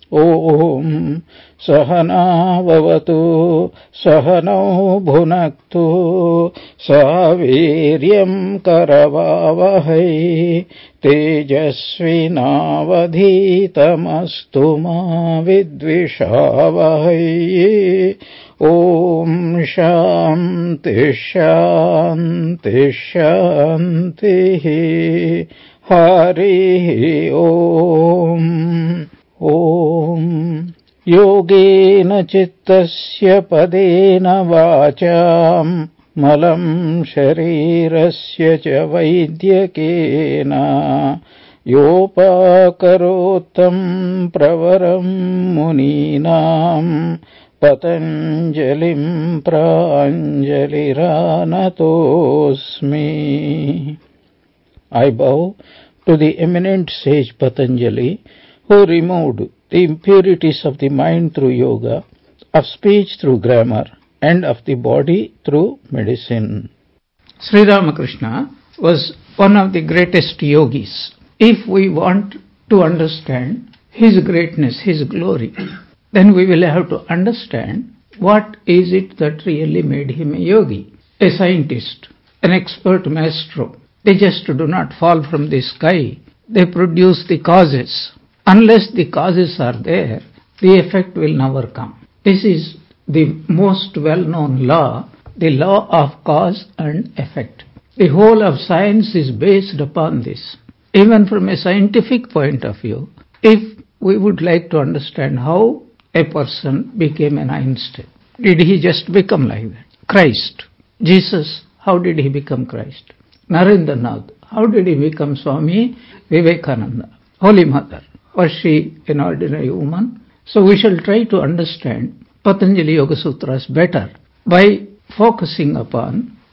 ॐ सहनाववतु सहनौ भुनक्तु सह वीर्यं करवावहै तेजस्विनावधीतमस्तु मा विद्विषावहै। ॐ शान्ति शान्ति शान्तिः। हरिः ॐ। ॐ योगेन चित्तस्य पदेन वाचां मलं शरीरस्य च वैद्यकेन योपाकरोत्तं प्रवरं मुनीनां पतञ्जलिं प्राञ्जलिरानतोऽस्मि। I bow to the eminent sage Patanjali, who removed the impurities of the mind through yoga, of speech through grammar, and of the body through medicine. Sri Ramakrishna was one of the greatest yogis. If we want to understand his greatness, his glory, then we will have to understand what is it that really made him a yogi, a scientist, an expert maestro. They just do not fall from the sky. They produce the causes. Unless the causes are there, the effect will never come. This is the most well-known law, the law of cause and effect. The whole of science is based upon this. Even from a scientific point of view, if we would like to understand how a person became an Einstein, did he just become like that? Christ, Jesus, how did he become Christ? Narendranath, how did he become Swami Vivekananda? Holy Mother, was she an ordinary woman? So we shall try to understand Patanjali Yoga Sutras better by focusing upon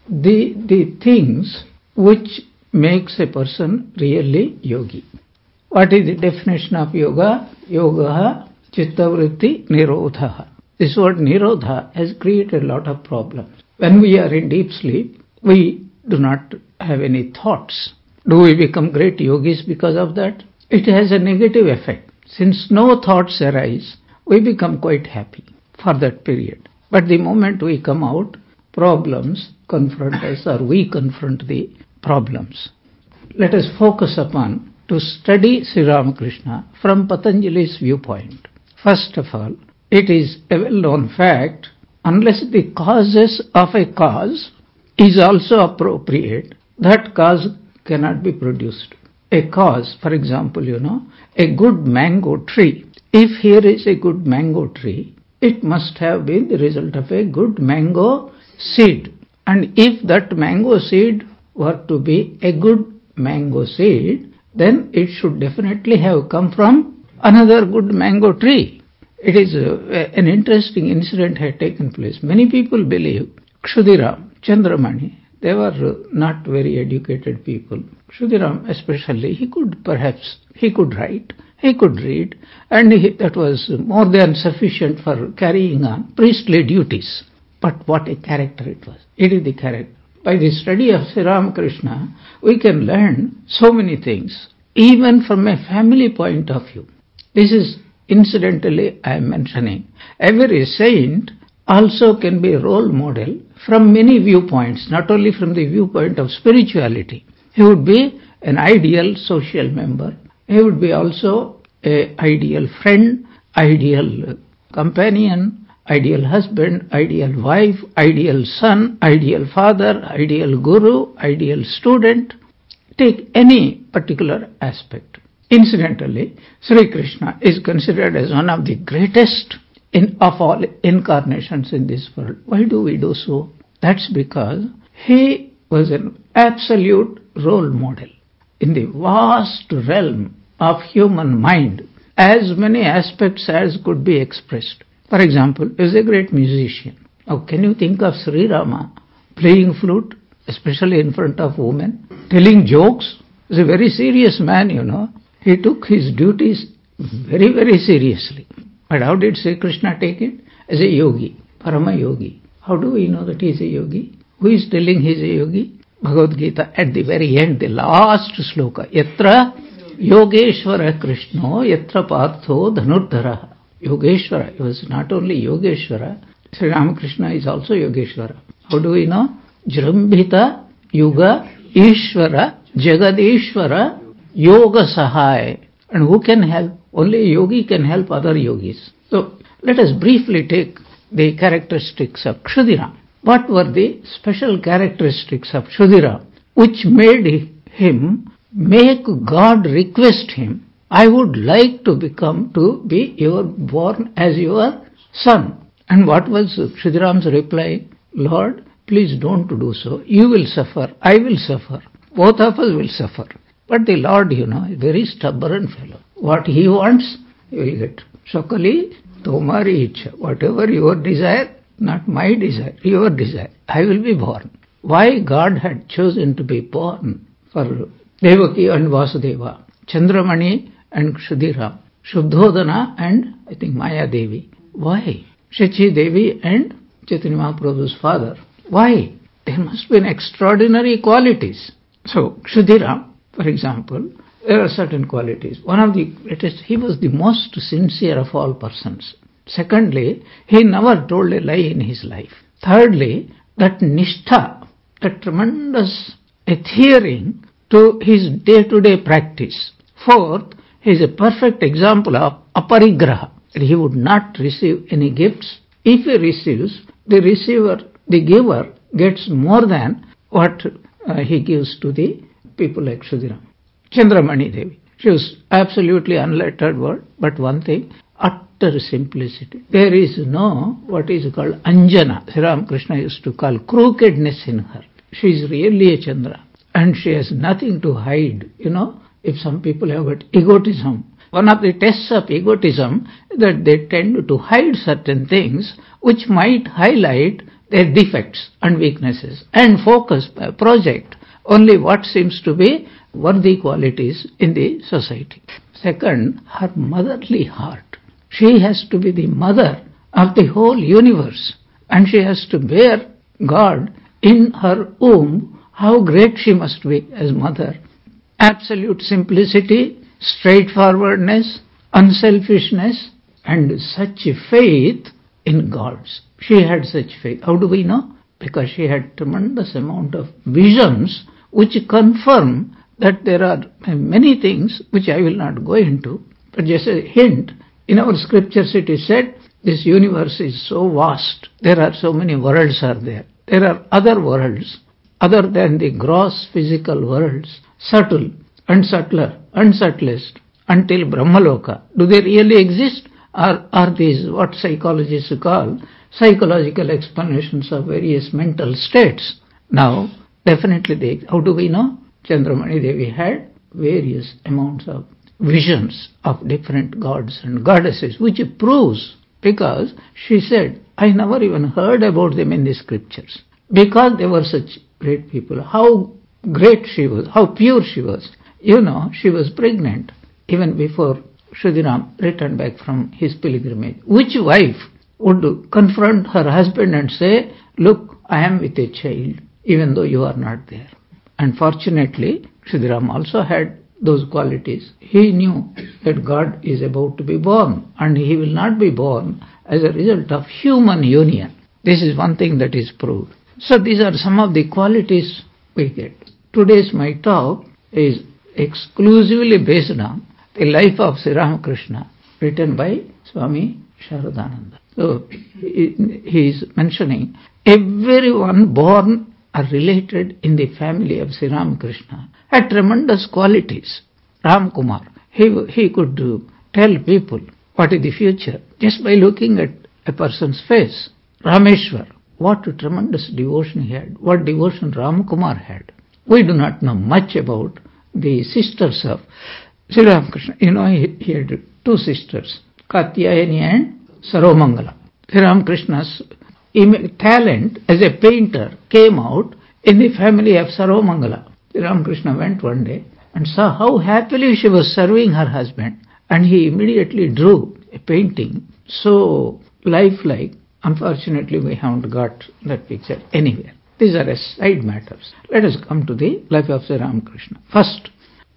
the things which makes a person really yogi. What is the definition of yoga? Yoga chittavritti nirodha. This word nirodha has created a lot of problems. When we are in deep sleep, we do not have any thoughts. Do we become great yogis because of that? It has a negative effect. Since no thoughts arise, we become quite happy for that period. But the moment we come out, problems confront us, or we confront the problems. Let us focus upon to study Sri Ramakrishna from Patanjali's viewpoint. First of all, it is a well-known fact, unless the causes of a cause is also appropriate, that cause cannot be produced. A cause, for example, a good mango tree. If here is a good mango tree, it must have been the result of a good mango seed. And if that mango seed were to be a good mango seed, then it should definitely have come from another good mango tree. It is an interesting incident had taken place. Many people believe Kshudiram, Chandramani, they were not very educated people. Kshudiram especially, he could write, he could read, and that was more than sufficient for carrying on priestly duties. But what a character it was. It is the character. By the study of Sri Ramakrishna, we can learn so many things, even from a family point of view. This is incidentally I am mentioning. Every saint also can be a role model from many viewpoints, not only from the viewpoint of spirituality. He would be an ideal social member. He would be also an ideal friend, ideal companion, ideal husband, ideal wife, ideal son, ideal father, ideal guru, ideal student. Take any particular aspect. Incidentally, Sri Krishna is considered as one of the greatest of all incarnations in this world. Why do we do so? That's because he was an absolute role model in the vast realm of human mind, as many aspects as could be expressed. For example, he is a great musician. Now, can you think of Sri Rama playing flute, especially in front of women, telling jokes? He is a very serious man, He took his duties very, very seriously. But how did Sri Krishna take it? As a yogi, Parama yogi. How do we know that he is a yogi? Who is telling he is a yogi? Bhagavad Gita, at the very end, the last sloka. Yatra Yogeshwara Krishno Yatra Partho Dhanurdhara. Yogeshwara, he was not only Yogeshwara, Sri Ramakrishna is also Yogeshwara. How do we know? Jrambhita Yuga Ishvara Jagadishvara Yoga Sahai. And who can help? Only a yogi can help other yogis. So let us briefly take the characteristics of Kshudiram. What were the special characteristics of Kshudiram which made him make God request him, I would like to be born as your son? And what was Kshudiram's reply? Lord, please don't do so. You will suffer, I will suffer. Both of us will suffer. But the Lord, is a very stubborn fellow. What he wants, he will get. Sakali, tomari ichha. Whatever your desire, not my desire, your desire. I will be born. Why God had chosen to be born for Devaki and Vasudeva, Chandramani and Kshudiram, Shubdhodana and I think Maya Devi. Why? Shachi Devi and Chaitanya Mahaprabhu's father. Why? There must be extraordinary qualities. So Kshudiram, for example, there are certain qualities. One of the greatest, he was the most sincere of all persons. Secondly, he never told a lie in his life. Thirdly, that nishtha, that tremendous adhering to his day-to-day practice. Fourth, he is a perfect example of aparigraha. He would not receive any gifts. If he receives, the giver gets more than what he gives to the people like Kshudiram. Chandramani Devi. She was absolutely unlettered word, but one thing, utter simplicity. There is no what is called Anjana. Sri Ramakrishna used to call crookedness in her. She is really a Chandra. And she has nothing to hide. If some people have got egotism, one of the tests of egotism is that they tend to hide certain things which might highlight their defects and weaknesses and focus, project only what seems to be worthy qualities in the society. Second, her motherly heart. She has to be the mother of the whole universe and she has to bear God in her womb. How great she must be as mother. Absolute simplicity, straightforwardness, unselfishness, and such faith in gods. She had such faith. How do we know? Because she had tremendous amount of visions which confirm that there are many things which I will not go into. But just a hint, in our scriptures it is said, this universe is so vast. There are so many worlds are there. There are other worlds other than the gross physical worlds, subtle and subtler and subtlest until Brahmaloka. Do they really exist? Or are these what psychologists call psychological explanations of various mental states? Now, definitely how do we know? Chandramani Devi had various amounts of visions of different gods and goddesses, which proves, because she said, I never even heard about them in the scriptures. Because they were such great people, how great she was, how pure she was. She was pregnant even before Kshudiram returned back from his pilgrimage. Which wife would confront her husband and say, look, I am with a child, even though you are not there? Unfortunately, Kshudiram also had those qualities. He knew that God is about to be born, and he will not be born as a result of human union. This is one thing that is proved. So these are some of the qualities we get. Today's my talk is exclusively based on the life of Sri Ramakrishna, written by Swami Sharadananda. So he is mentioning everyone born or related in the family of Sri Ramakrishna had tremendous qualities. Ram Kumar, he could tell people what is the future just by looking at a person's face. Rameshwar, what tremendous devotion he had, what devotion Ram Kumar had. We do not know much about the sisters of Sri Ramakrishna. He had two sisters, Katyayani and Sarvamangala. Sri Ramakrishna's talent as a painter came out in the family of Sarvamangala. Sri Ramakrishna went one day and saw how happily she was serving her husband, and he immediately drew a painting so lifelike. Unfortunately, we haven't got that picture anywhere. These are side matters. Let us come to the life of Sri Ramakrishna. First,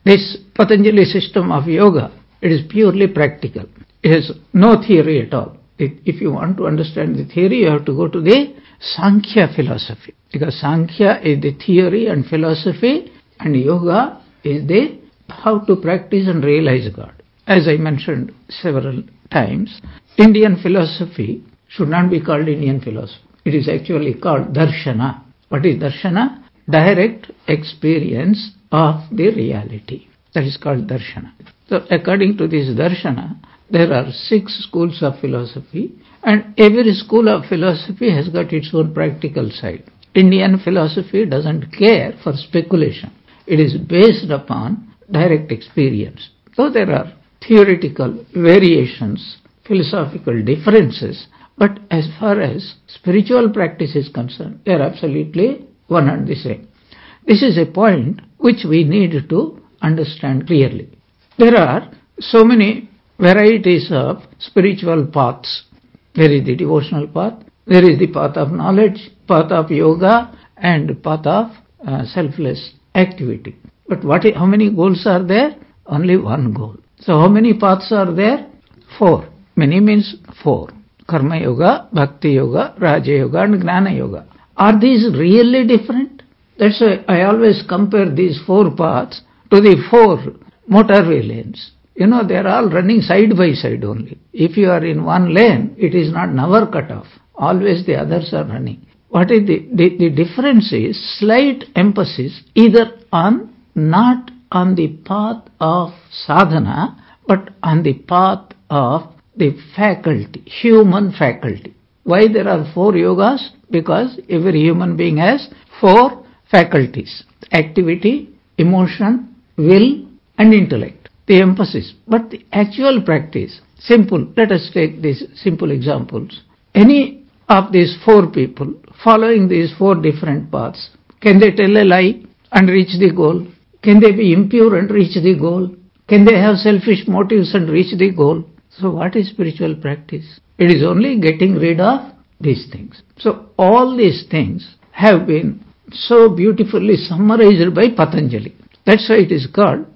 This Patanjali system of yoga, it is purely practical. It has no theory at all. If you want to understand the theory, you have to go to the Sankhya philosophy. Because Sankhya is the theory and philosophy, and yoga is the how to practice and realize God. As I mentioned several times, Indian philosophy should not be called Indian philosophy. It is actually called darshana. What is darshana? Direct experience of the reality. That is called darshana. So according to this darshana, there are 6 schools of philosophy, and every school of philosophy has got its own practical side. Indian philosophy doesn't care for speculation. It is based upon direct experience. So there are theoretical variations, philosophical differences, but as far as spiritual practice is concerned, they are absolutely one and the same. This is a point which we need to understand clearly. There are so many varieties of spiritual paths. There is the devotional path, there is the path of knowledge, path of yoga, and path of selfless activity. But how many goals are there? Only one goal. So how many paths are there? 4. Many means 4. Karma yoga, bhakti yoga, raja yoga, and gnana yoga. Are these really different? That's why I always compare these 4 paths to the 4 motorway lanes. They are all running side by side only. If you are in one lane, it is never cut off. Always the others are running. What is the difference is slight emphasis either on, not on the path of sadhana, but on the path of the faculty, human faculty. Why there are 4 yogas? Because every human being has 4 faculties: activity, emotion, will, and intellect. The emphasis. But the actual practice, simple. Let us take these simple examples. Any of these 4 people following these 4 different paths, can they tell a lie and reach the goal? Can they be impure and reach the goal? Can they have selfish motives and reach the goal? So what is spiritual practice? It is only getting rid of these things. So all these things have been so beautifully summarized by Patanjali. That's why it is called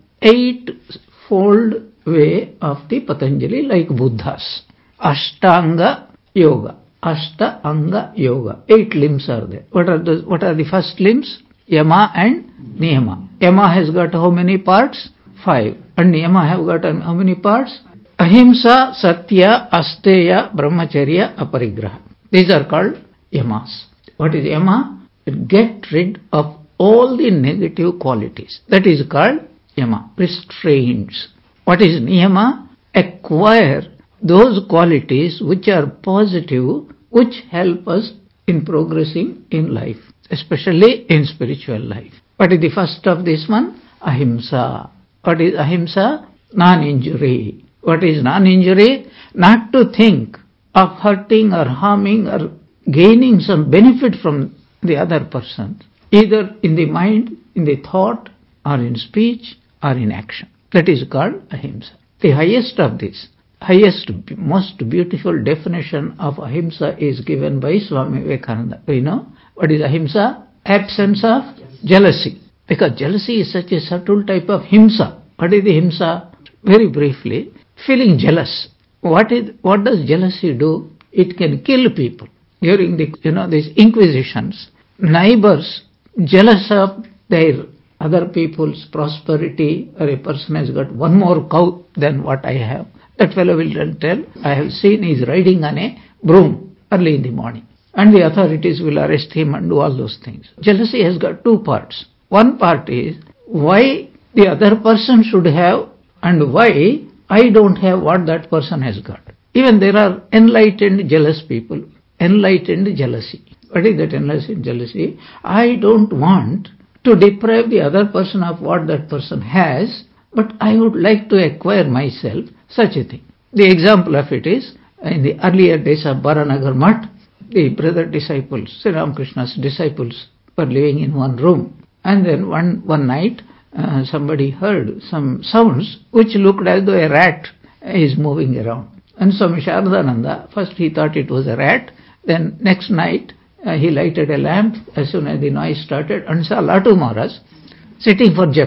8-fold way of the Patanjali, like Buddha's. Ashtanga Yoga. Ashtanga Yoga. 8 limbs are there. What are the first limbs? Yama and Niyama. Yama has got how many parts? 5. And Niyama have got how many parts? Ahimsa, Satya, Asteya, Brahmacharya, Aparigraha. These are called Yamas. What is Yama? Get rid of all the negative qualities. That is called Yama, restraints. What is Niyama? Acquire those qualities which are positive, which help us in progressing in life, especially in spiritual life. What is the first of this one? Ahimsa. What is Ahimsa? Non-injury. What is non-injury? Not to think of hurting or harming or gaining some benefit from the other person, either in the mind, in the thought, or in speech, or in action. That is called Ahimsa. The highest of this, most beautiful definition of Ahimsa is given by Swami Vivekananda. We know what is Ahimsa? Absence of jealousy. Because jealousy is such a subtle type of himsa. What is the himsa? Very briefly, feeling jealous. What does jealousy do? It can kill people. During these inquisitions, neighbors jealous of their other people's prosperity, or a person has got one more cow than what I have. That fellow will tell, I have seen he is riding on a broom early in the morning. And the authorities will arrest him and do all those things. Jealousy has got 2 parts. One part is why the other person should have and why I don't have what that person has got. Even there are enlightened jealous people, enlightened jealousy. What is that enlightened jealousy? I don't want to deprive the other person of what that person has, but I would like to acquire myself such a thing. The example of it is, in the earlier days of Baranagar Mutt, the brother disciples, Sri Ramakrishna's disciples, were living in one room. And then one night, somebody heard some sounds which looked as though a rat is moving around. And Swami Sharadananda, first he thought it was a rat, then next night he lighted a lamp as soon as the noise started and saw Latu Maharaj sitting for japa.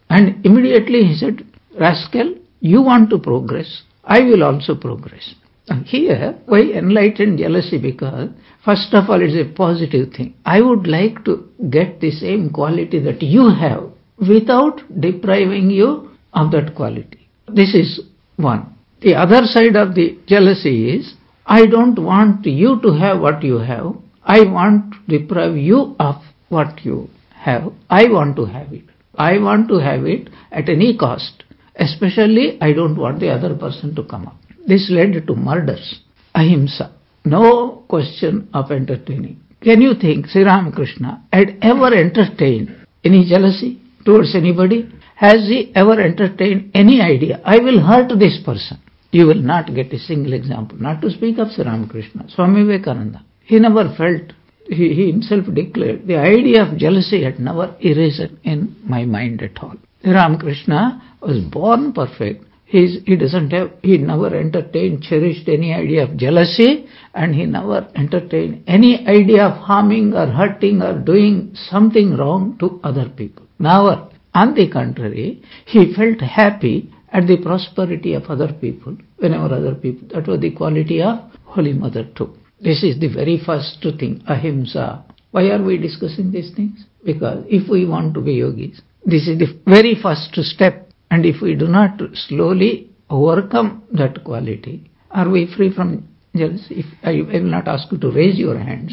And immediately he said, rascal, you want to progress, I will also progress. And here, why enlightened jealousy? Because, first of all, it's a positive thing. I would like to get the same quality that you have without depriving you of that quality. This is one. The other side of the jealousy is, I don't want you to have what you have. I want to deprive you of what you have. I want to have it. I want to have it at any cost. Especially, I don't want the other person to come up. This led to murders. Ahimsa. No question of entertaining. Can you think Sri Ramakrishna had ever entertained any jealousy towards anybody? Has he ever entertained any idea, I will hurt this person? You will not get a single example. Not to speak of Sri Ramakrishna, Swami Vivekananda. He never felt, he himself declared, the idea of jealousy had never arisen in my mind at all. Sri Ramakrishna was born perfect. He never entertained, cherished any idea of jealousy, and he never entertained any idea of harming or hurting or doing something wrong to other people. Never. On the contrary, he felt happy at the prosperity of other people, whenever other people, that was the quality of Holy Mother too. This is the very first thing, ahimsa. Why are we discussing these things? Because if we want to be yogis, this is the very first step. And if we do not slowly overcome that quality, are we free from jealousy? I will not ask you to raise your hands.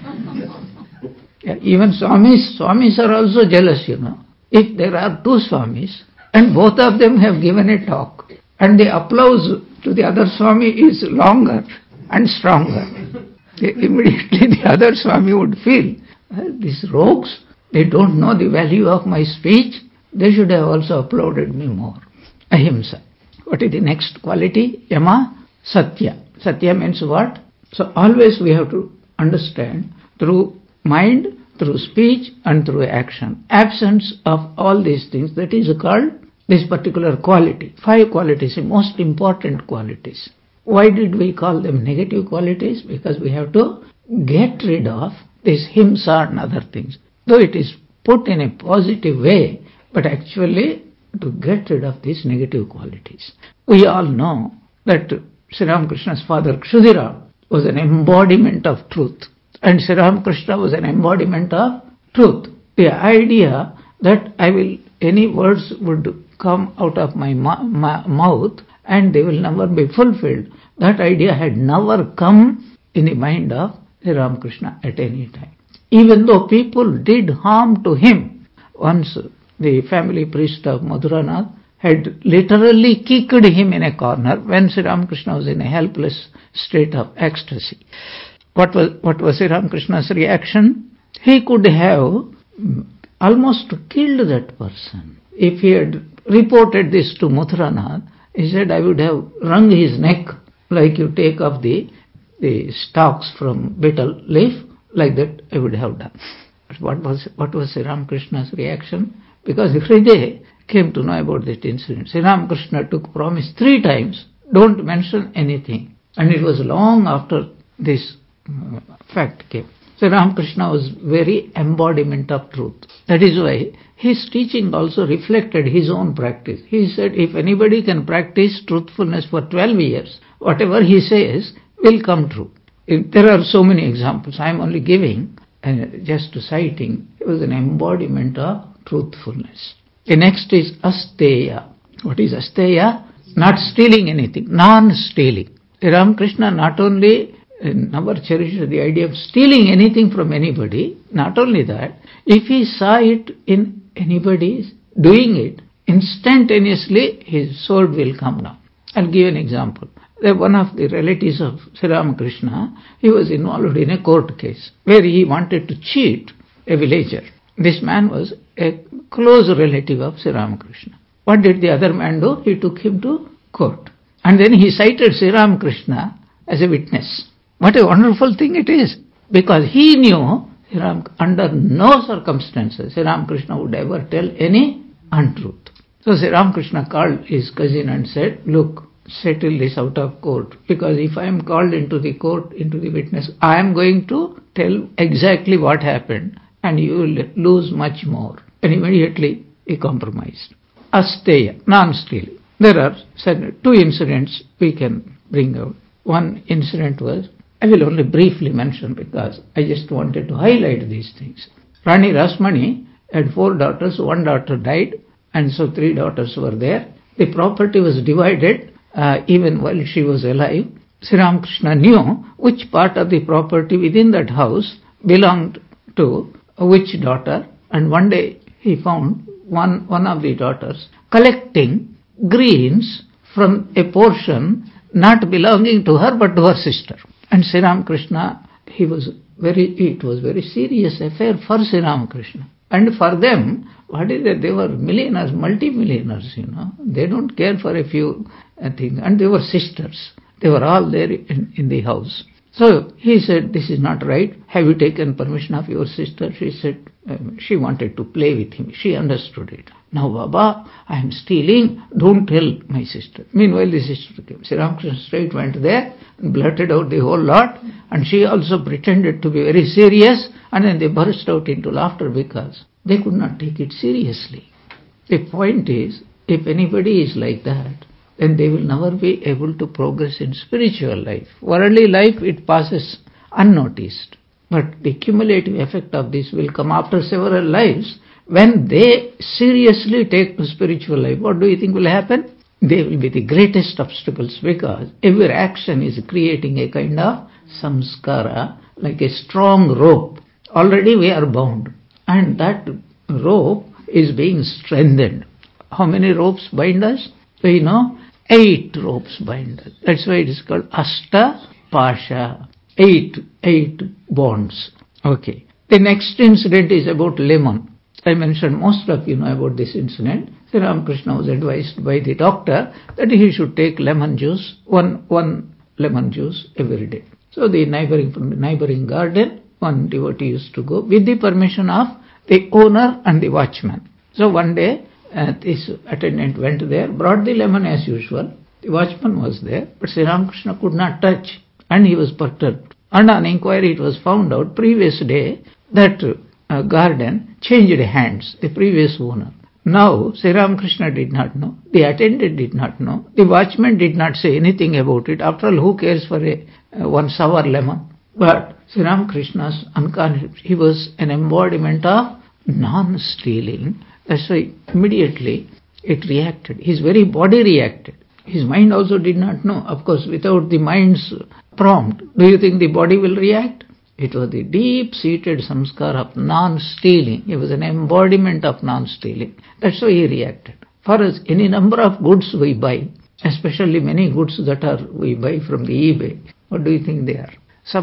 Even Swamis are also jealous, If there are two Swamis, and both of them have given a talk, and the applause to the other Swami is longer and stronger, immediately the other Swami would feel, these rogues, they don't know the value of my speech, they should have also applauded me more. Ahimsa. What is the next quality? Yama, Satya. Satya means what? So always we have to understand through mind, through speech and through action. Absence of all these things, that is called this particular quality. 5 qualities, the most important qualities. Why did we call them negative qualities? Because we have to get rid of this himsa and other things. Though it is put in a positive way, but actually to get rid of these negative qualities. We all know that Sri Ramakrishna's father Kshudira was an embodiment of truth, and Sri Ramakrishna was an embodiment of truth. The idea that any words would come out of my mouth and they will never be fulfilled, that idea had never come in the mind of Sri Ramakrishna at any time. Even though people did harm to him, once the family priest of Madhuranath had literally kicked him in a corner when Sri Ramakrishna was in a helpless state of ecstasy. What was Sri Ramakrishna's reaction? He could have almost killed that person. If he had reported this to Madhuranath, he said, I would have wrung his neck like you take off the stalks from betel leaf, like that I would have done. But what was Sri Ramakrishna's reaction? Because Hriday came to know about that incident. Sri Ramakrishna took promise 3 times, don't mention anything. And it was long after this fact came. Sri Ramakrishna was very embodiment of truth. That is why his teaching also reflected his own practice. He said, if anybody can practice truthfulness for 12 years, whatever he says will come true. There are so many examples. I am only giving, just citing. It was an embodiment of truthfulness. The next is asteya. What is asteya? Not stealing anything, non-stealing. Sri Ramakrishna not only never cherished the idea of stealing anything from anybody, not only that, if he saw it in anybody doing it, instantaneously his sword will come down. I'll give an example. One of the relatives of Sri Ramakrishna, he was involved in a court case where he wanted to cheat a villager. This man was a close relative of Sri Ramakrishna. What did the other man do? He took him to court. And then he cited Sri Ramakrishna as a witness. What a wonderful thing it is. Because he knew under no circumstances Sri Ramakrishna would ever tell any untruth. So Sri Ramakrishna called his cousin and said, look, settle this out of court. Because if I am called into the court, into the witness, I am going to tell exactly what happened. And you will lose much more. And immediately he compromised. asteya, non-stealing. There are two incidents we can bring out. One incident was, I will only briefly mention because I just wanted to highlight these things. Rani Rasmani had 4 daughters, 1 daughter died, and so 3 daughters were there. The property was divided even while she was alive. Sri Ramakrishna knew which part of the property within that house belonged to which daughter, and one day he found one of the daughters collecting greens from a portion not belonging to her but to her sister. And Sri Ramakrishna, it was very serious affair for Sri Ramakrishna. And for them, what is that? They were millionaires, multi-millionaires, They don't care for a few things. And they were sisters. They were all there in the house. So he said, this is not right. Have you taken permission of your sister? She said, she wanted to play with him. She understood it. Now, Baba, I am stealing. Don't tell my sister. Meanwhile, the sister came. Sri Ramakrishna straight went there and blurted out the whole lot. And she also pretended to be very serious. And then they burst out into laughter because they could not take it seriously. The point is, if anybody is like that, then they will never be able to progress in spiritual life. Worldly life, it passes unnoticed. But the cumulative effect of this will come after several lives. When they seriously take to spiritual life, what do you think will happen? They will be the greatest obstacles because every action is creating a kind of samskara, like a strong rope. Already we are bound, and that rope is being strengthened. How many ropes bind us? 8 ropes bind us. That's why it is called Ashta Pasha. 8 bonds. Okay. The next incident is about lemon. I mentioned most of you know about this incident. Sri Ramakrishna was advised by the doctor that he should take lemon juice, one lemon juice every day. So from the neighboring garden, one devotee used to go with the permission of the owner and the watchman. So one day, this attendant went there, brought the lemon as usual. The watchman was there, but Sri Ramakrishna could not touch, and he was perturbed. And on inquiry, it was found out previous day that garden changed hands, the previous owner. Now, Sri Ramakrishna did not know, the attendant did not know, the watchman did not say anything about it. After all, who cares for one sour lemon? But Sri Ramakrishna's unconscious, he was an embodiment of non-stealing. That's why immediately it reacted. His very body reacted. His mind also did not know. Of course, without the mind's prompt, do you think the body will react? It was the deep-seated samskara of non-stealing. It was an embodiment of non-stealing. That's why he reacted. For us, any number of goods we buy, especially many goods that we buy from the eBay, what do you think they are?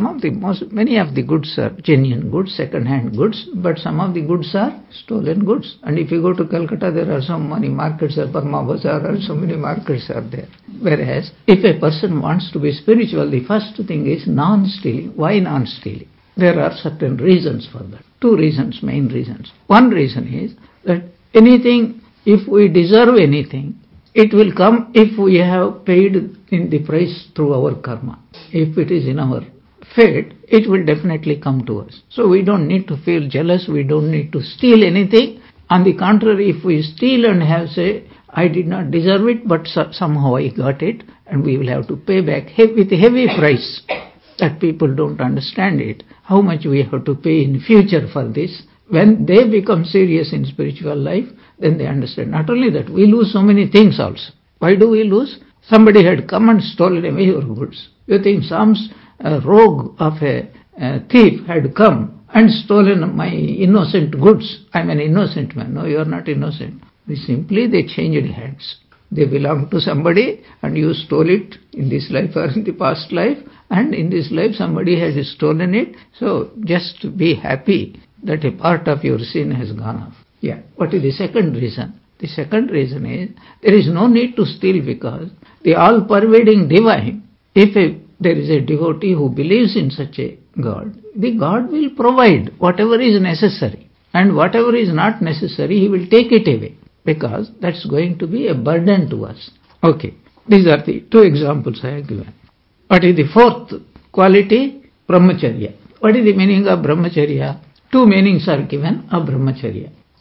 Many of the goods are genuine goods, second-hand goods, but some of the goods are stolen goods. And if you go to Calcutta, there are so many markets, Burma Bazaar, and so many markets are there. Whereas, if a person wants to be spiritual, the first thing is non-stealing. Why non-stealing? There are certain reasons for that. 2 reasons, main reasons. One reason is that anything, if we deserve anything, it will come if we have paid in the price through our karma. If it is in our fate, it will definitely come to us. So we don't need to feel jealous, we don't need to steal anything. On the contrary, if we steal and have say, I did not deserve it, but somehow I got it, and we will have to pay back with a heavy price, that people don't understand it, how much we have to pay in future for this. When they become serious in spiritual life, then they understand. Not only that, we lose so many things also. Why do we lose? Somebody had come and stolen away your goods. You think some rogue of a thief had come and stolen my innocent goods. I am an innocent man. No, you are not innocent. They changed hands. They belong to somebody and you stole it in this life or in the past life, and in this life somebody has stolen it. So just be happy that a part of your sin has gone off. Yeah. What is the second reason? The second reason is there is no need to steal because the all-pervading divine, if there is a devotee who believes in such a God, the God will provide whatever is necessary, and whatever is not necessary, He will take it away, because that's going to be a burden to us. Okay, these are the 2 examples I have given. What is the 4th quality? Brahmacharya. What is the meaning of Brahmacharya? 2 meanings are given of Brahmacharya.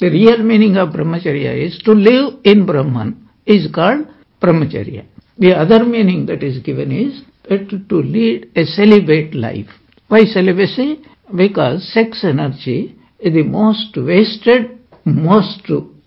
The real meaning of brahmacharya is to live in Brahman is called brahmacharya. The other meaning that is given is to lead a celibate life. Why celibacy? Because sex energy is the most wasted, most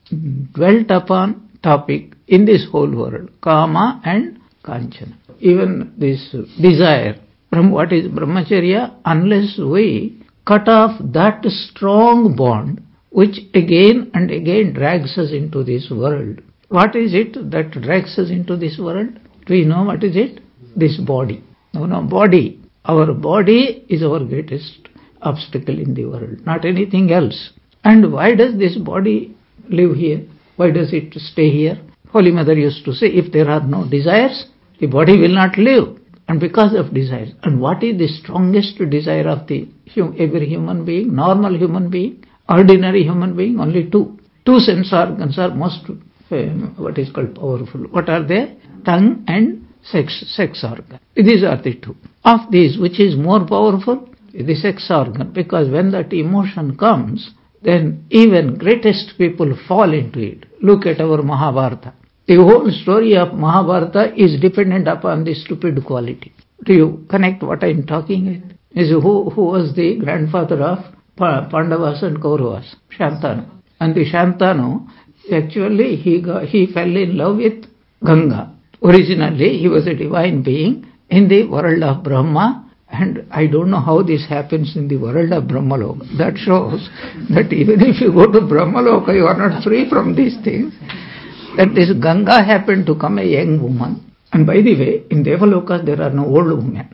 dwelt upon topic in this whole world. Kama and Kanchana. Even this desire. What is brahmacharya? Unless we cut off that strong bond which again and again drags us into this world. What is it that drags us into this world? Do you know what is it? This body. No, body. Our body is our greatest obstacle in the world, not anything else. And why does this body live here? Why does it stay here? Holy Mother used to say, if there are no desires, the body will not live. And because of desires. And what is the strongest desire of every human being? Normal human being, ordinary human being, only two. Two sense organs are most, what is called powerful. What are they? Tongue and sex organ. These are the two. Of these, which is more powerful? The sex organ. Because when that emotion comes, then even greatest people fall into it. Look at our Mahabharata. The whole story of Mahabharata is dependent upon this stupid quality. Do you connect what I am talking with? Is who was the grandfather of Pandavas and Kauravas? Shantanu. And the Shantanu, actually he fell in love with Ganga. Originally he was a divine being in the world of Brahma, and I don't know how this happens in the world of Brahmaloka. That shows that even if you go to Brahmaloka, you are not free from these things. That this Ganga happened to come a young woman. And by the way, in Devaloka there are no old women.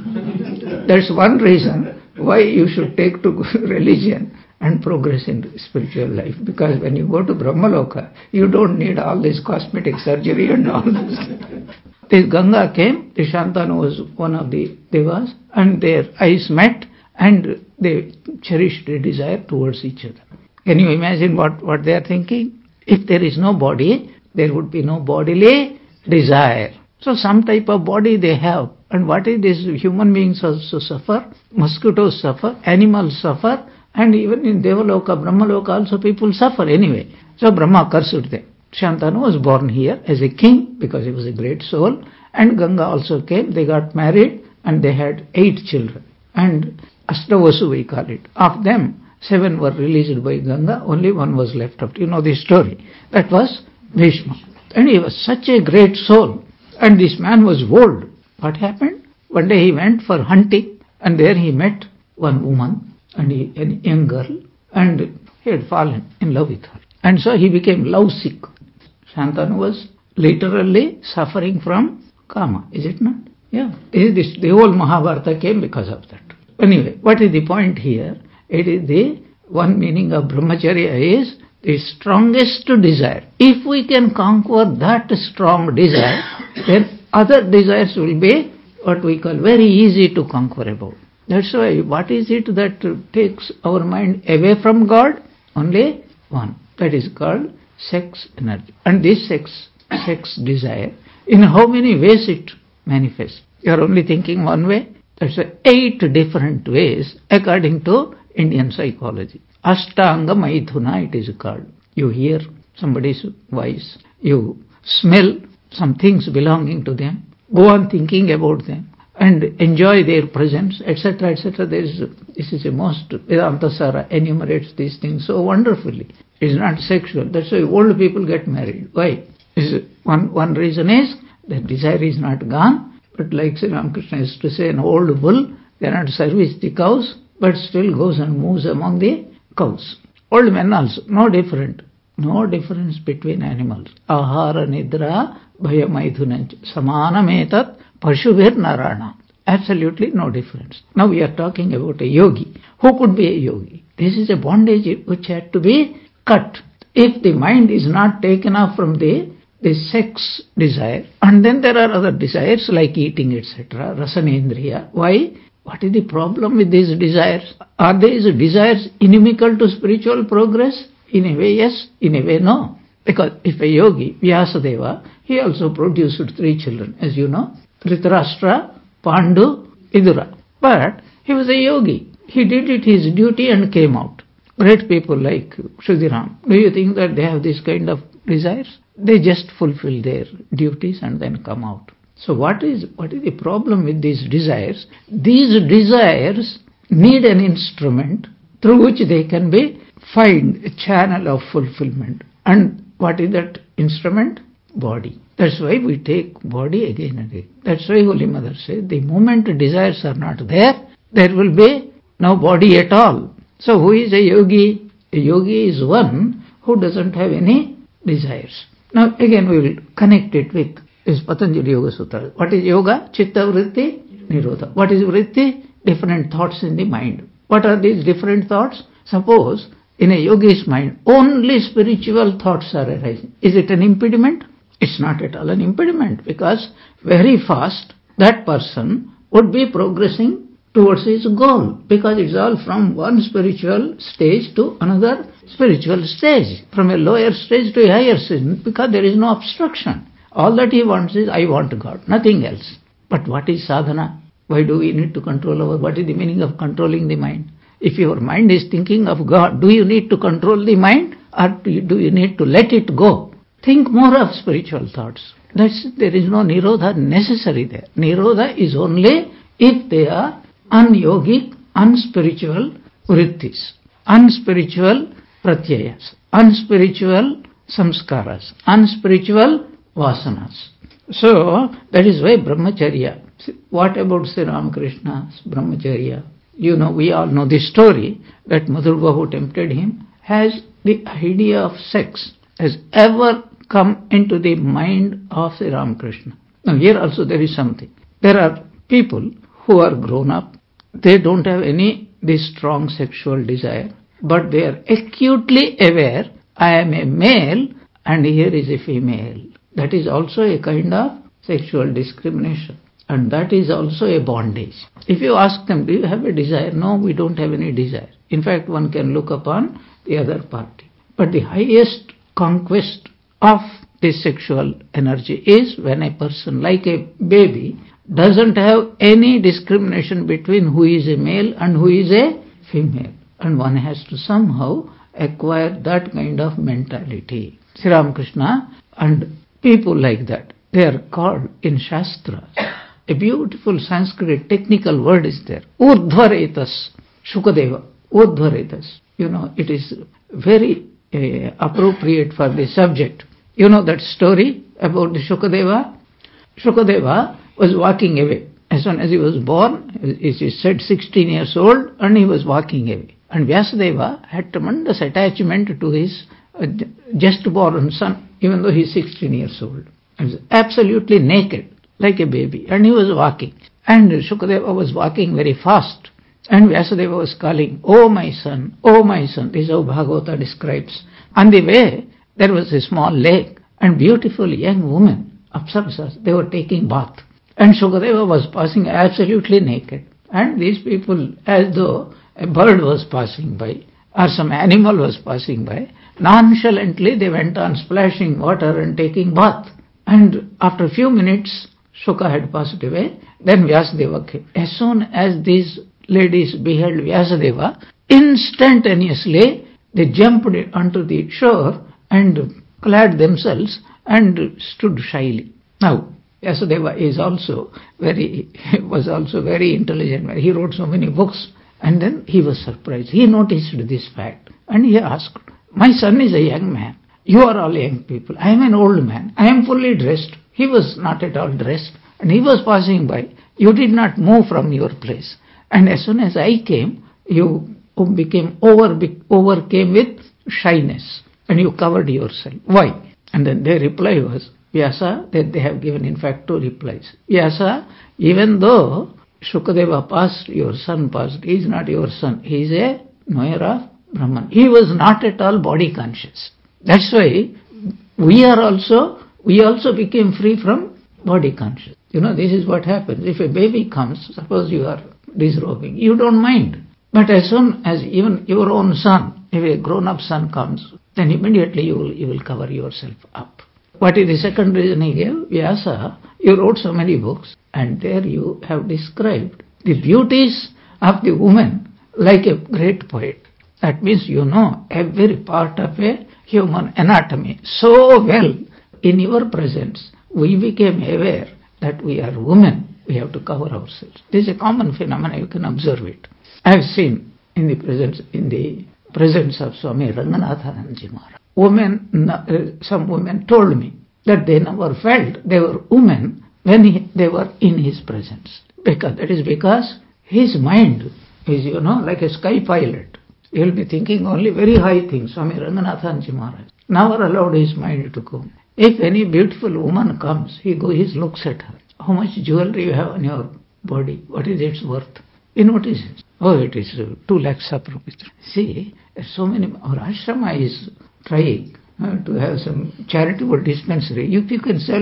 That's one reason why you should take to religion and progress in spiritual life. Because when you go to Brahmaloka, you don't need all this cosmetic surgery and all this. This Ganga came, the Shantanu was one of the devas, and their eyes met and they cherished a desire towards each other. Can you imagine what they are thinking? If there is no body, there would be no bodily desire. So some type of body they have. And what is this? Human beings also suffer, mosquitoes suffer, animals suffer, and even in Devaloka, Brahmaloka also people suffer anyway. So Brahma cursed them. Shantanu was born here as a king because he was a great soul, and Ganga also came. They got married and they had 8 children. And Ashtavasu we call it. Of them, 7 were released by Ganga, only 1 was left out. You know the story. That was Bhishma. And he was such a great soul. And this man was old. What happened? One day he went for hunting, and there he met one woman, and a young girl, and he had fallen in love with her. And so he became lovesick. Shantanu was literally suffering from Kama, is it not? Yeah. The whole Mahabharata came because of that. Anyway, what is the point here? It is the one meaning of brahmacharya is the strongest desire. If we can conquer that strong desire, then other desires will be what we call very easy to conquer about. That's why what is it that takes our mind away from God? Only one. That is called sex energy. And this sex desire, in how many ways it manifests? You are only thinking one way? That's 8 different ways according to Indian psychology. Ashtanga Maithuna it is called. You hear somebody's voice, you smell some things belonging to them, go on thinking about them and enjoy their presence, etc., etc. This is a most, Vedanta Sara enumerates these things so wonderfully. It's not sexual. That's why old people get married. Why? One reason is that desire is not gone, but like Sri Ramakrishna used to say, an old bull cannot service the cows, but still goes and moves among the cows. Old men also, no difference between animals. Ahara nidra bhayamaithunanch samanametat pashubhir narana. Absolutely no difference. Now we are talking about a yogi. Who could be a yogi? This is a bondage which had to be cut. If the mind is not taken off from the sex desire, and then there are other desires like eating, etc., rasanendriya. Why? What is the problem with these desires? Are these desires inimical to spiritual progress? In a way, yes. In a way, no. Because if a yogi, Vyasadeva, he also produced 3 children, as you know, Dhritarashtra, Pandu, Vidura. But he was a yogi. He did his duty and came out. great people like Shudiram, do you think that they have this kind of desires? They just fulfill their duties and then come out. So what is the problem with these desires? These desires need an instrument through which they can find a channel of fulfillment. And what is that instrument? Body. That's why we take body again and again. That's why Holy Mother said, the moment desires are not there, there will be no body at all. So who is a yogi? A yogi is one who doesn't have any desires. Now again we will connect it with this Patanjali Yoga Sutra. What is yoga? Chitta vritti, nirodha. What is vritti? Different thoughts in the mind. What are these different thoughts? Suppose in a yogi's mind only spiritual thoughts are arising. Is it an impediment? It's not at all an impediment, because very fast that person would be progressing towards his goal, because it's all from one spiritual stage to another spiritual stage, from a lower stage to a higher stage, because there is no obstruction. All that he wants is, I want God, nothing else. But what is sadhana? Why do we need to control what is the meaning of controlling the mind? If your mind is thinking of God, do you need to control the mind, or do you need to let it go? Think more of spiritual thoughts. There is no nirodha necessary there. Nirodha is only if they are unyogic, unspiritual vrittis, unspiritual pratyayas, unspiritual samskaras, unspiritual vasanas. So that is why brahmacharya. What about Sri Ramakrishna's brahmacharya? We all know the story that Madhurva, who tempted him, has the idea of sex has ever come into the mind of Sri Ramakrishna. Now here also there is something. There are people who are grown up, they don't have this strong sexual desire, but they are acutely aware, I am a male and here is a female. That is also a kind of sexual discrimination, and that is also a bondage. If you ask them, do you have a desire? No, we don't have any desire. In fact, one can look upon the other party. But the highest conquest of this sexual energy is when a person, like a baby, doesn't have any discrimination between who is a male and who is a female. And one has to somehow acquire that kind of mentality. Sri Ramakrishna and people like that, they are called in Shastras. A beautiful Sanskrit technical word is there. Urdhvaretas, Shukadeva, Urdhvaretas. It is very appropriate for the subject. You know that story about the Shukadeva? Shukadeva was walking away. As soon as he was born, he said 16 years old, and he was walking away. And Vyasadeva had tremendous attachment to his just born son, even though he is 16 years old. He was absolutely naked, like a baby, and he was walking. And Shukadeva was walking very fast. And Vyasadeva was calling, oh my son, oh my son. This is how Bhagavata describes. On the way, there was a small lake, and beautiful young women, Apsarasas, they were taking bath. And Shukadeva was passing absolutely naked. And these people, as though a bird was passing by, or some animal was passing by, nonchalantly they went on splashing water and taking bath. And after a few minutes, Shuka had passed away. Then Vyasadeva came. As soon as these ladies beheld Vyasadeva, instantaneously they jumped onto the shore and clad themselves and stood shyly. Now, Vyasadeva was also very intelligent. He wrote so many books, and then he was surprised. He noticed this fact, and he asked, my son is a young man. You are all young people. I am an old man. I am fully dressed. He was not at all dressed, and he was passing by. You did not move from your place. And as soon as I came, you overcame with shyness, and you covered yourself. Why? And then their reply was, Vyasa, that they have given in fact two replies. Vyasa, even though Shukadeva passed, your son passed, he is not your son. He is a knower of Brahman. He was not at all body conscious. That's why we also became free from body conscious. This is what happens. If a baby comes, suppose you are disrobing, you don't mind. But as soon as even your own son, if a grown-up son comes, then immediately you will cover yourself up. What is the second reason he gave? Vyasa, you wrote so many books, and there you have described the beauties of the woman like a great poet. That means you know every part of a human anatomy so well. In your presence, we became aware that we are women. We have to cover ourselves. This is a common phenomenon. You can observe it. I have seen in the presence of Swami Ranganathanandaji Maharaj. Some women told me that they never felt they were women when they were in his presence. That is because his mind is, like a sky pilot. He will be thinking only very high things. Swami Ranganathanandaji Maharaj never allowed his mind to go. If any beautiful woman comes, he looks at her. How much jewelry you have on your body? What is its worth? He notices. Oh, it is 2 lakhs of rupees. See, so many. Our ashrama is trying to have some charitable dispensary. If you can sell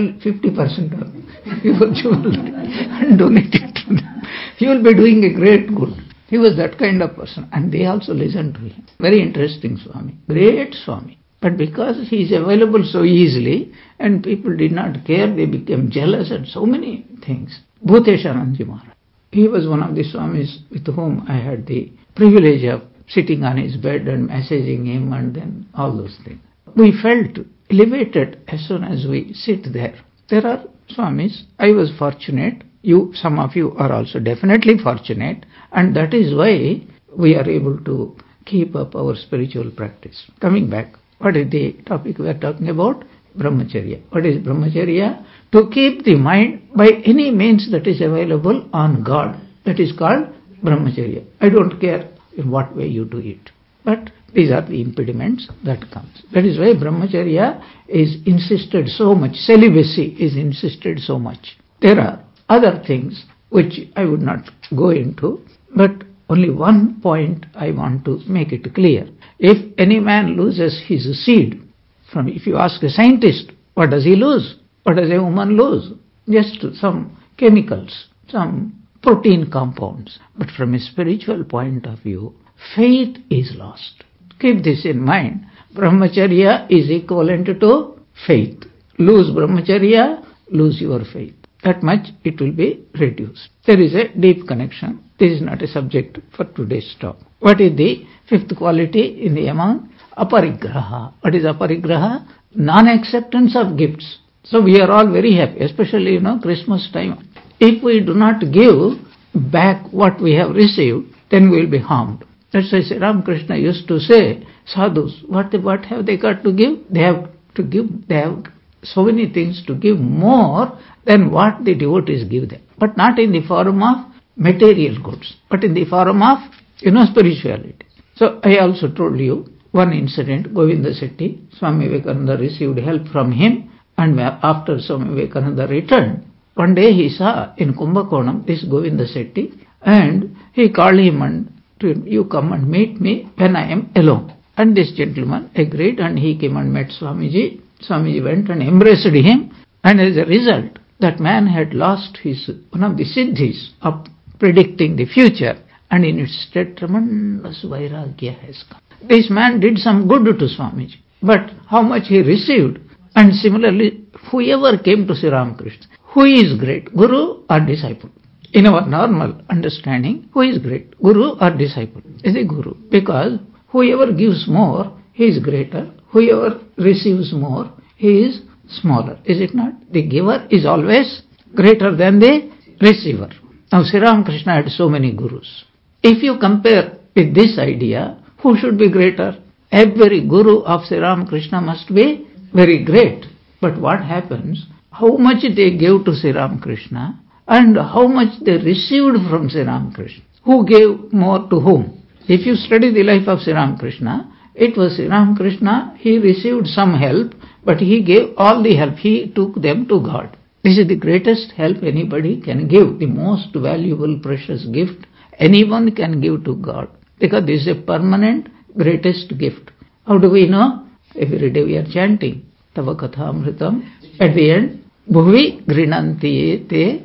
50% of your jewelry and donate it to them, you will be doing a great good. He was that kind of person, and they also listened to him. Very interesting Swami, great Swami. But because he is available so easily, and people did not care, they became jealous and so many things. Bhutesharanji Maharaj, he was one of the Swamis with whom I had the privilege of sitting on his bed and messaging him and then all those things. We felt elevated as soon as we sit there. There are Swamis, I was fortunate, some of you are also definitely fortunate, and that is why we are able to keep up our spiritual practice. Coming back, what is the topic we are talking about? Brahmacharya. What is Brahmacharya? To keep the mind by any means that is available on God. That is called Brahmacharya. I don't care in what way you do it. But these are the impediments that comes. That is why Brahmacharya is insisted so much. Celibacy is insisted so much. There are other things which I would not go into, but only one point I want to make it clear. If any man loses his seed, if you ask a scientist, what does he lose? What does a woman lose? Just some chemicals, some protein compounds. But from a spiritual point of view, faith is lost. Keep this in mind. Brahmacharya is equivalent to faith. Lose Brahmacharya, lose your faith. That much it will be reduced. There is a deep connection. This is not a subject for today's talk. What is the fifth quality in the among? Aparigraha. What is aparigraha? Non-acceptance of gifts. So we are all very happy, especially Christmas time. If we do not give back what we have received, then we will be harmed. That's why Sri Ramakrishna used to say, sadhus, what have they got to give? They have to give, they have so many things to give more than what the devotees give them. But not in the form of material goods, but in the form of, spirituality. So I also told you one incident, Govinda Setti, Swami Vivekananda received help from him, and after Swami Vivekananda returned, one day he saw in Kumbakonam this Govinda Setti, and he called him and told, you come and meet me when I am alone. And this gentleman agreed, and he came and met Swamiji. Swamiji went and embraced him, and as a result, that man had lost one of the siddhis of predicting the future, and in its stead tremendous vairagya has come. This man did some good to Swamiji, but how much he received? And similarly, whoever came to Sri Ramakrishna, who is great, Guru or disciple? In our normal understanding, who is great, Guru or disciple? Is a Guru, because whoever gives more, he is greater. Whoever receives more, he is smaller. Is it not? The giver is always greater than the receiver. Now Sri Ramakrishna had so many gurus. If you compare with this idea, who should be greater? Every guru of Sri Ramakrishna must be very great. But what happens? How much they gave to Sri Ramakrishna and how much they received from Sri Ramakrishna. Who gave more to whom? If you study the life of Sri Ramakrishna, it was Sri Ramakrishna, he received some help, but he gave all the help. He took them to God. This is the greatest help anybody can give, the most valuable, precious gift anyone can give to God. Because this is a permanent, greatest gift. How do we know? Every day we are chanting Tava Katha Amritam. At the end, Bhuvi Grinanti Te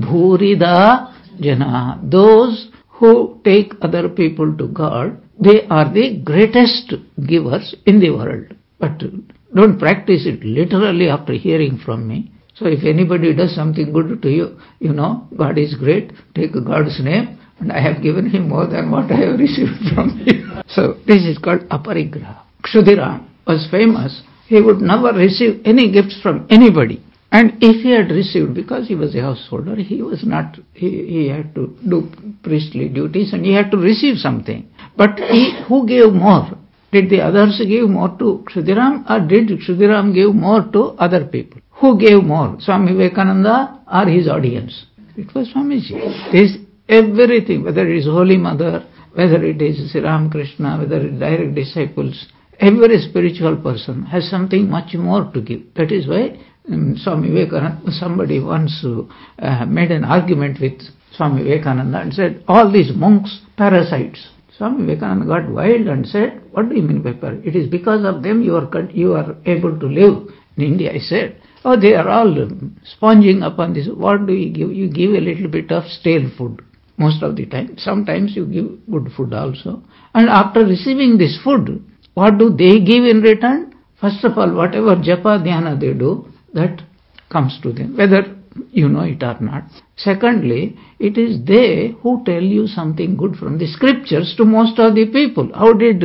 Bhurida Jana. Those who take other people to God, they are the greatest givers in the world. But don't practice it literally after hearing from me. So if anybody does something good to you, God is great, take God's name, and I have given him more than what I have received from him. So this is called aparigraha. Kshudiram was famous. He would never receive any gifts from anybody. And if he had received, because he was a householder, he was not, he had to do priestly duties and he had to receive something. But who gave more? Did the others give more to Kshudiram, or did Kshudiram give more to other people? Who gave more, Swami Vivekananda or his audience? It was Swamiji. This everything, whether it is Holy Mother, whether it is Sri Ramakrishna, whether it is direct disciples, every spiritual person has something much more to give. That is why Swami Vivekananda, somebody once made an argument with Swami Vivekananda and said, all these monks, parasites. Swami Vivekananda got wild and said, what do you mean by parasites? It is because of them you are able to live in India. I said, oh, they are all sponging upon this. What do you give? You give a little bit of stale food most of the time. Sometimes you give good food also. And after receiving this food, what do they give in return? First of all, whatever japa dhyana they do, that comes to them, whether you know it or not. Secondly, it is they who tell you something good from the scriptures to most of the people. How did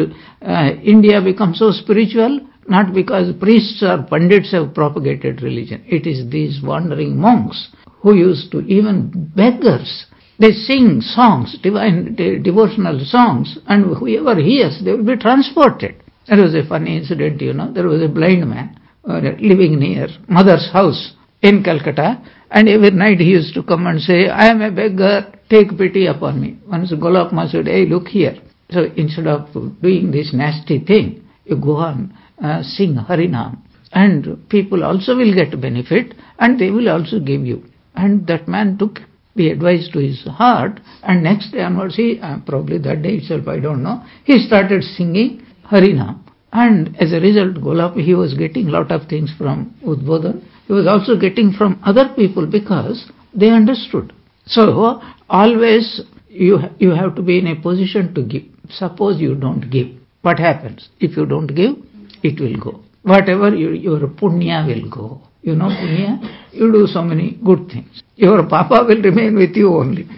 India become so spiritual? Not because priests or pandits have propagated religion. It is these wandering monks who used to, even beggars, they sing songs, devotional songs, and whoever hears, they will be transported. There was a funny incident, there was a blind man living near mother's house in Calcutta, and every night he used to come and say, I am a beggar, take pity upon me. Once Golap Ma said, hey, look here. So instead of doing this nasty thing, you go on, sing Harinam, and people also will get benefit, and they will also give you. And that man took the advice to his heart, and next day onwards, probably that day itself, I don't know, he started singing Harinam. And as a result, Golap, he was getting lot of things from Udbodhan. He was also getting from other people because they understood. So, always you have to be in a position to give. Suppose you don't give. What happens? If you don't give, it will go. Whatever, your punya will go. You know punya? You do so many good things. Your papa will remain with you only.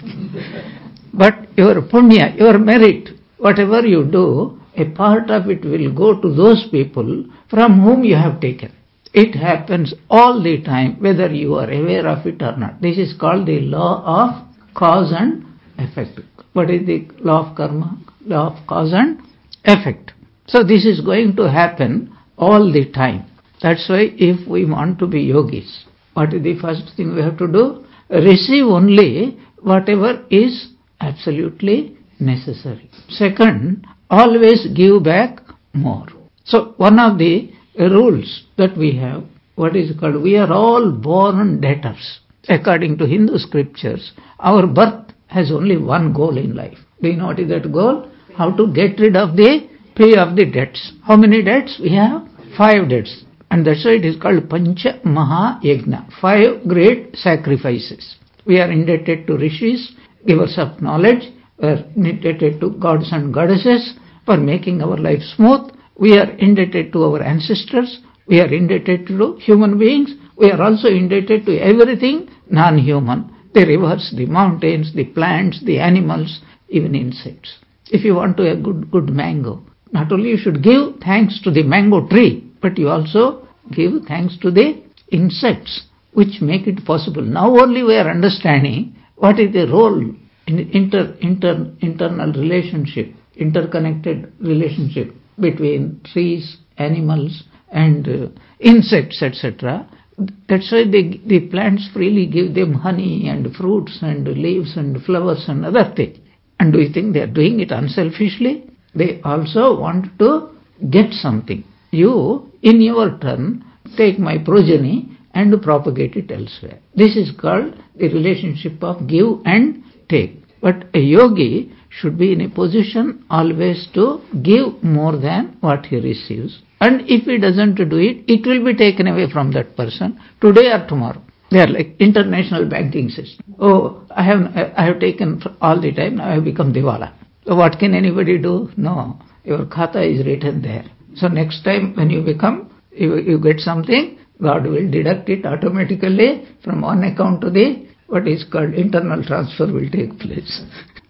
But your punya, your merit, whatever you do, a part of it will go to those people from whom you have taken. It happens all the time, whether you are aware of it or not. This is called the law of cause and effect. What is the law of karma? Law of cause and effect. So this is going to happen all the time. That's why if we want to be yogis, what is the first thing we have to do? Receive only whatever is absolutely necessary. Second, always give back more. So one of the rules that we have, what is called, we are all born debtors. According to Hindu scriptures, our birth has only one goal in life. Do you know what is that goal? How to get rid of the pay of the debts. How many debts we have? 5 debts. And that's why it is called Pancha Maha Yajna, 5 great sacrifices. We are indebted to rishis, givers of knowledge. We are indebted to gods and goddesses for making our life smooth. We are indebted to our ancestors. We are indebted to human beings. We are also indebted to everything non-human. The rivers, the mountains, the plants, the animals, even insects. If you want to have good mango, not only you should give thanks to the mango tree, but you also give thanks to the insects which make it possible. Now only we are understanding what is the role in internal relationship, interconnected relationship between trees, animals and insects, etc. That's why the plants freely give them honey and fruits and leaves and flowers and other things. And do you think they are doing it unselfishly? They also want to get something. You, in your turn, take my progeny and propagate it elsewhere. This is called the relationship of give and take. But a yogi should be in a position always to give more than what he receives. And if he doesn't do it, it will be taken away from that person today or tomorrow. They are like international banking system. Oh, I have taken all the time, now I have become Diwala. So what can anybody do? No, your khata is written there. So next time when you get something, God will deduct it automatically from one account to the, what is called internal transfer will take place.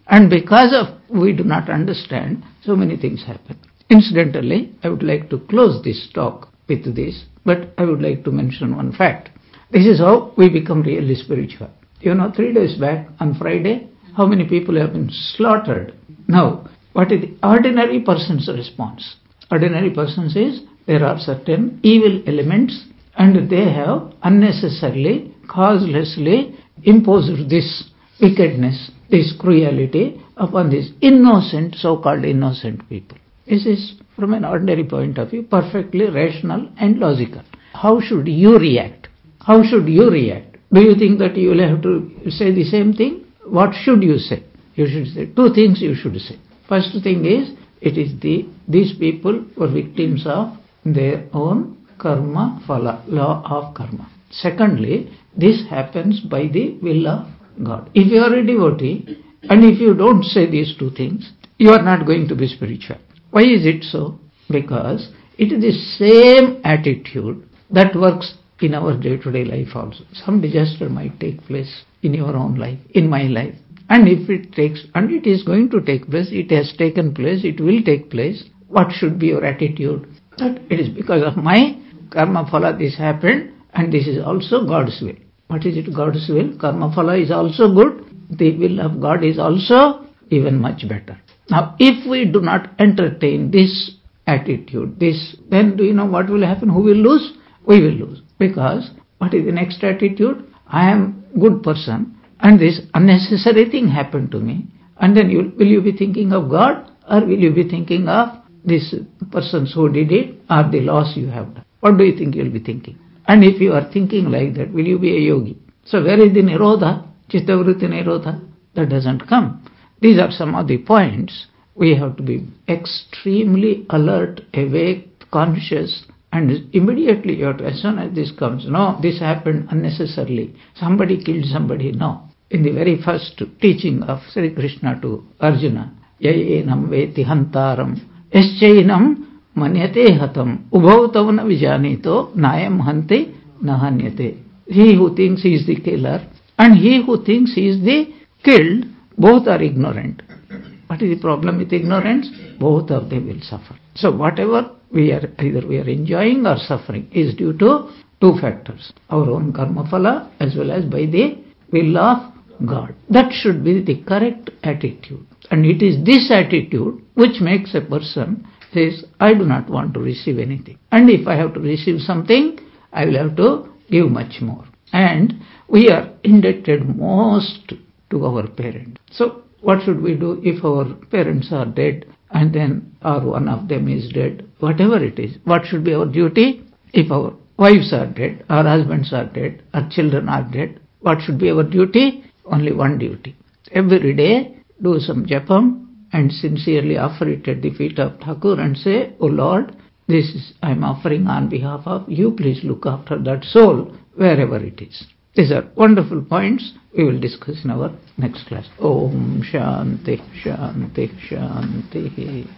And because of we do not understand, so many things happen. Incidentally, I would like to close this talk with this, but I would like to mention one fact. This is how we become really spiritual. 3 days back on Friday, how many people have been slaughtered? Now, what is the ordinary person's response? Ordinary person says there are certain evil elements and they have unnecessarily, causelessly imposed this wickedness, this cruelty upon these innocent, so-called innocent people. This is, from an ordinary point of view, perfectly rational and logical. How should you react? How should you react? Do you think that you will have to say the same thing? What should you say? You should say 2 things you should say. First thing is, it is these people were victims of their own karma phala, law of karma. Secondly, this happens by the will of God. If you are a devotee, and if you don't say these 2 things, you are not going to be spiritual. Why is it so? Because it is the same attitude that works in our day-to-day life also. Some disaster might take place in your own life, in my life. And if it takes, and it is going to take place, it has taken place, it will take place, what should be your attitude? That it is because of my karma phala this happened, and this is also God's will. What is it, God's will? Karma phala is also good. The will of God is also even much better. Now, if we do not entertain this attitude, then do you know what will happen? Who will lose? We will lose. Because what is the next attitude? I am good person and this unnecessary thing happened to me. And then will you be thinking of God, or will you be thinking of these persons who did it, or the loss you have done? What do you think you will be thinking? And if you are thinking like that, will you be a yogi? So where is the nirodha? Chittavritti nirodha? That doesn't come. These are some of the points. We have to be extremely alert, awake, conscious, and immediately as soon as this comes, no, this happened unnecessarily. Somebody killed somebody, no. In the very first teaching of Sri Krishna to Arjuna, Yayenam veti hantaram, eschainam manyate hatam, ubhautavana vijanito, nayam hanti nahanyate. He who thinks he is the killer and he who thinks he is the killed, both are ignorant. What is the problem with ignorance? Both of them will suffer. So whatever either we are enjoying or suffering is due to 2 factors. Our own karma phala as well as by the will of God. That should be the correct attitude. And it is this attitude which makes a person says, I do not want to receive anything. And if I have to receive something, I will have to give much more. And we are indebted most to our parents. So what should we do if our parents are dead and then or one of them is dead, whatever it is? What should be our duty? If our wives are dead, our husbands are dead, our children are dead, what should be our duty? Only one duty. Every day do some japam and sincerely offer it at the feet of Thakur and say, Oh Lord, this is I am offering on behalf of you, please look after that soul wherever it is. These are wonderful points we will discuss in our next class. Om Shanti Shanti Shanti.